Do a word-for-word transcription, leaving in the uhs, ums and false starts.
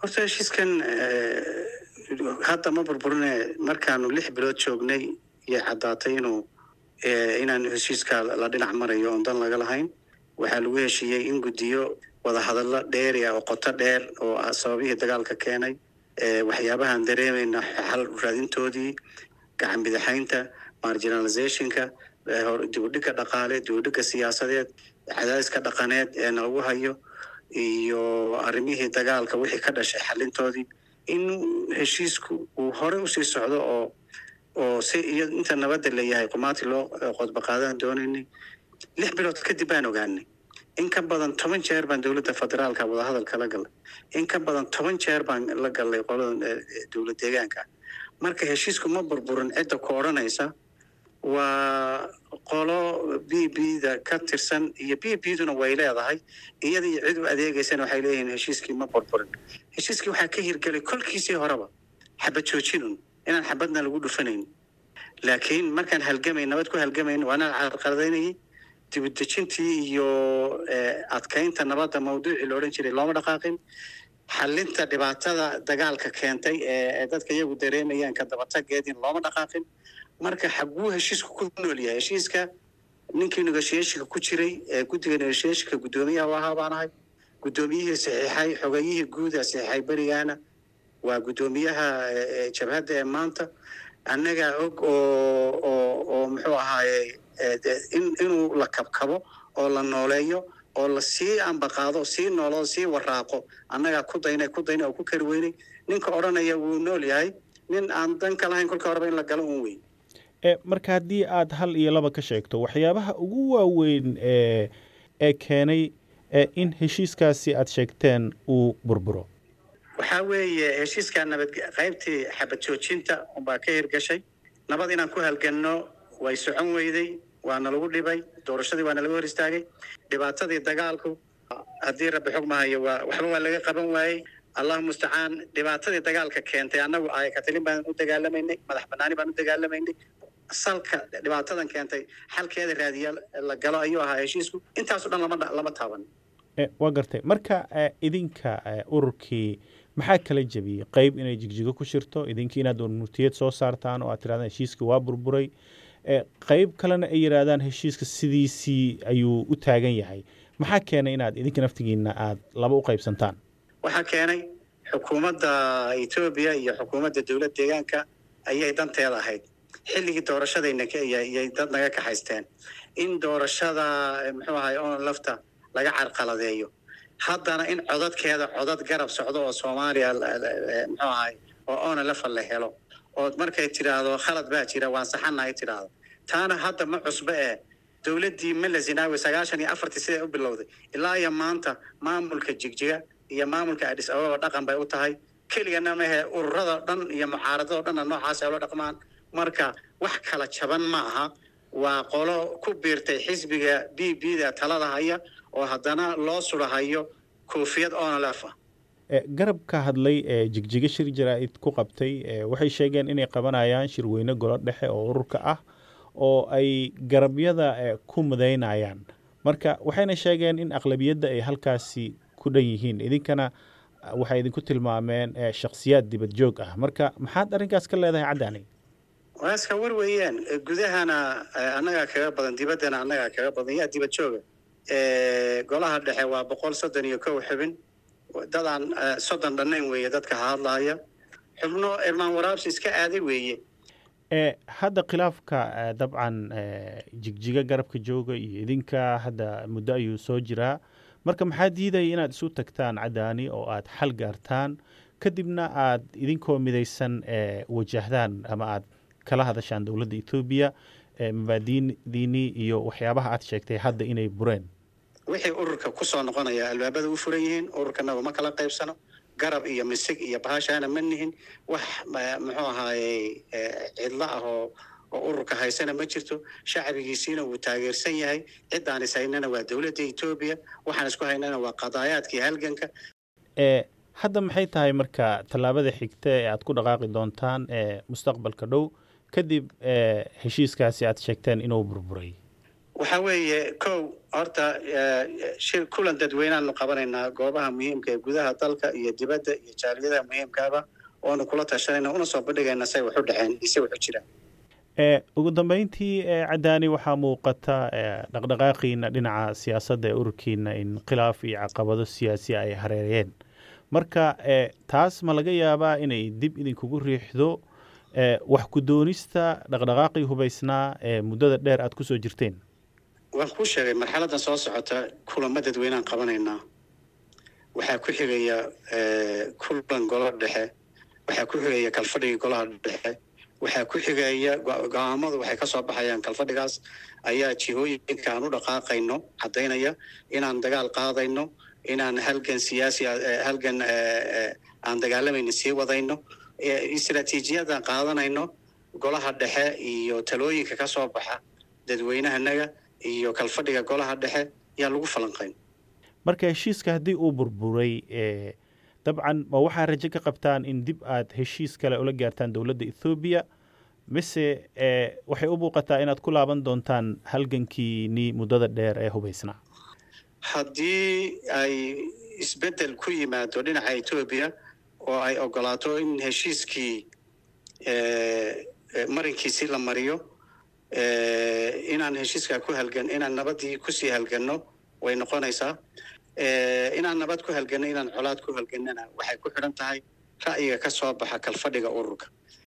horta heshiiskan hadda ma burburine markaanu lix bilood joognay iyo caddaatay inuu inaan heshiiska la dhinac marayo oon dan laga lahayn. waxaa lagu heshiiyey in guddiyo wadahadallo dheeri ah oo qoto dheer oo sababihii dagaalka keenay, waxyaabahaan dareemayna xal raadintoodii, gacan bidixaynta, marginalizationka, dibudhigga dhaqaale, dibudhigga siyaasadeed, cadaadiska dhaqaneed ee nalagu hayo, iyo arrimihii dagaalka wixii ka dhashay xalintoodii, in heshiisku uu hore usii socdo oo oo si iyo inta nabadda leeyahay qumaati loo qodba qaadan doonaynay. lix bilood kadib baan ogaanay in ka badan toban jeer baan dowladda federaalka wadahadalka la galay, in ka badan toban jeer baan la galay qolada dowlad deegaanka. marka heshiisku ma burburin. cidda ku odhanaysa waa qolo b b da ka tirsan, iyo b b duna way leedahay iyada iyo cid u adeegaysana waxay leeyihiin heshiiskii ma burburin. heshiiskii waxaa ka hirgelay kolkiisii horeba xabad joojinun, inaan xabadna lagu dhufanayn. laakiin markaan halgamay nabad ku halgamayn waana carqaladaynayay dibudejintii iyo adkaynta nabadda mawduucii la odhan jiray looma dhaqaaqin. xalinta dhibaatada dagaalka keentay ee dadka iyagu dareemayaan ka dabatageedin looma dhaqaaqin. marka xaguu heshiisku ku nool yahay? heshiiska ninkii negotiationka ku jiray ee guddiga negotiationka guddoomiyaha u ahaa baan ahay. guddoomiyihii saxiixay, xogayihii guuda saxiixay berigaana waa guddoomiyaha jabhadda ee maanta. annagaa og oo oo oo muxuu ahaaye in inuu la kabkabo oo la nooleeyo oo la sii ambaqaado, sii nooloo, sii waraaqo annagaa ku daynay ku daynay oo ku kari weynay. ninka odhanaya wuu nool yahay nin aan dan ka lahayn kolka horeba in la galo un weyn. marka haddii aad hal iyo laba ka sheegto waxyaabaha ugu waaweyn ee ee keenay in heshiiskaasi aad sheegteen uu burburo. waxaa weeye heshiiskaa nabad qaybtii xabad joojinta unbaa ka hirgashay. nabad inaan ku halganno way socon weyday, waana lagu dhibay. doorashadii waana laga hor istaagay. dhibaatadii dagaalku haddii rabbi xog mahayo waa waxba waa laga qaban waayey. allahu mustacaan. dhibaatadii dagaalka keentay annagu ay katalin baan u dagaalamaynay, madax banaani baan u dagaalamaynay. salka dhibaatadan keentay xalkeeda raadiya la galo ayuu ahaa heshiisku. intaaso dhan lama lama taaban. waa gartay. marka idinka ururkii maxaa kala jebiyey? qayb inay jigjigo ku shirto, idinkii inaad nutiyad soo saartaan oo aad tirahdaan heshiiskii waa burburay, qayb kalena ay yidhaahdaan heshiiska sidiisii ayuu u taagan yahay. maxaa keenay inaad idinka naftigiina aad laba u qaybsantaan? waxaa keenay xukuumadda Ethiopia iyo xukuumadda dowlad deegaanka ayay danteeda ahayd. xilligii doorashadayna ayay dad naga kaxaysteen in doorashada muxuu ahay oo lafta laga carqaladeeyo. haddana in codadkeeda codad garab socdo oo Soomaaliya muxuu ahay oo oona la fal helo oo markay tiraahdo khalad baa jira waan saxanahay tiraahdo. taana hadda ma cusba ee dowladdii Mala Zinaawi sagaashan iyo afar sidii u bilowday ilaa iyo maanta maamulka Jigjiga iyo maamulka Addis Ababa dhaqan bay u tahay. keligana ma aha ururada dhan iyo mucaaradada dhan noocaas ay loo dhaqmaan. marka wax kala jaban ma aha. waa qolo ku biirtay xisbiga b b da talada haya oo haddana loo sulahayo koofiyad oona leefa. garab ka hadlay ee jigjiga shir jaraa'id ku qabtay waxay sheegeen inay qabanayaan shirweyne golo dhexe oo ururka ah oo ay garabyada ku mudaynayaan. marka waxayna sheegeen in aqlabiyadda ay halkaasi ku dhan yihiin, idinkana waxay idinku tilmaameen shakhsiyaad dibad joog ah. marka maxaad arrinkaas ka leedahay caddaani? waa iska war weeyaan. gudahana annagaa kaga badan, dibaddana annagaa kaga badan. yaa dibad jooga? golaha dhexe waa boqol soddon iyo kow xubin. dadaan soddon dhannayn weeye dadka hadlaaya. xubno irmaan waraabsi iska aaday weeye. hadda khilaafka dabcan jigjiga garabka jooga iyo idinka hadda muddo ayuu soo jiraa. marka maxaa diidaya inaad isu tagtaan caddaani oo aad xal gaartaan kadibna aad idinkoo midaysan wajahdaan ama aad kala hadashaan dowladda Ethiopia mabaadi'diinii iyo waxyaabaha aad sheegtay hadda inay bureen? wixii ururka ku soo noqonaya albaabada u furan yihiin. ururkanagu ma kala qaybsano. garab iyo misig iyo bahashaana ma nihin. wax muxuu ahaayey cidla ah oo oo ururka haysana ma jirto. shacbigiisiina wuu taageersan yahay. ciddaan is haynana waa dowladda Ethiopia. waxaan isku haynana waa qadaayaadkii halganka. hadda maxay tahay marka tallaabada xigta ee aad ku dhaqaaqi doontaan ee mustaqbalka dhow kadib heshiiskaasi aad sheegteen inuu burburay? waxa weeye kow horta shir kulan dadweynaanu qabanaynaa goobaha muhiimka ee gudaha dalka iyo dibadda iyo jaaliyadaha muhiimkaaba oonu kula tashanayna una soo bandhigayna say wax u dhaceen ise wax u jiraan ugu dambeyntii cadaani waxaa muuqata dhaqdhaqaaqiina dhinaca siyaasadda ee ururkiina in khilaaf iyo caqabado siyaasi ay hareereen marka taas ma laga yaabaa inay dib idinkugu riixdo wax ku doonista dhaqdhaqaaqii hubaysnaa ee muddada dheer aad ku soo jirteen waan kuu sheegay marxaladdan soo socota kulamo dadweynaan qabanaynaa waxaa ku xigaya kulan golo dhexe waxaa ku xigaya kalfadhigii golaha dhexe waxaa ku xigaya go-aamadu waxay ka soo baxayaan kalfadhigaas ayaa jihooyinka aan u dhaqaaqayno caddaynaya inaan dagaal qaadayno inaan halgan siyaasi halgan aan dagaalamayno sii wadayno istaraatiijiyadaan qaadanayno golaha dhexe iyo talooyinka ka soo baxa dadweynahanaga iyo kalfadhiga golaha dhexe yaa lagu falanqayn marka heshiiska haddii uu burburay dabcan ma waxaa rajo ka qabtaan in dib aad heshiis kale ula gaartaan dowladda ethoobiya mise waxay u muuqataa inaad ku laaban doontaan halgankiinii muddada dheer ee hubaysnaa haddii ay isbeddel ku yimaado dhinaca etoobiya oo ay ogolaato in heshiiskii marinkiisii la mariyo inaan heshiiskaa ku halgan inaan nabadii kusii halganno way noqonaysaa inaan nabad ku halganno inaan colaad ku halgannana waxay ku xidhan tahay ra'yiga ka soo baxa kalfadhiga ururka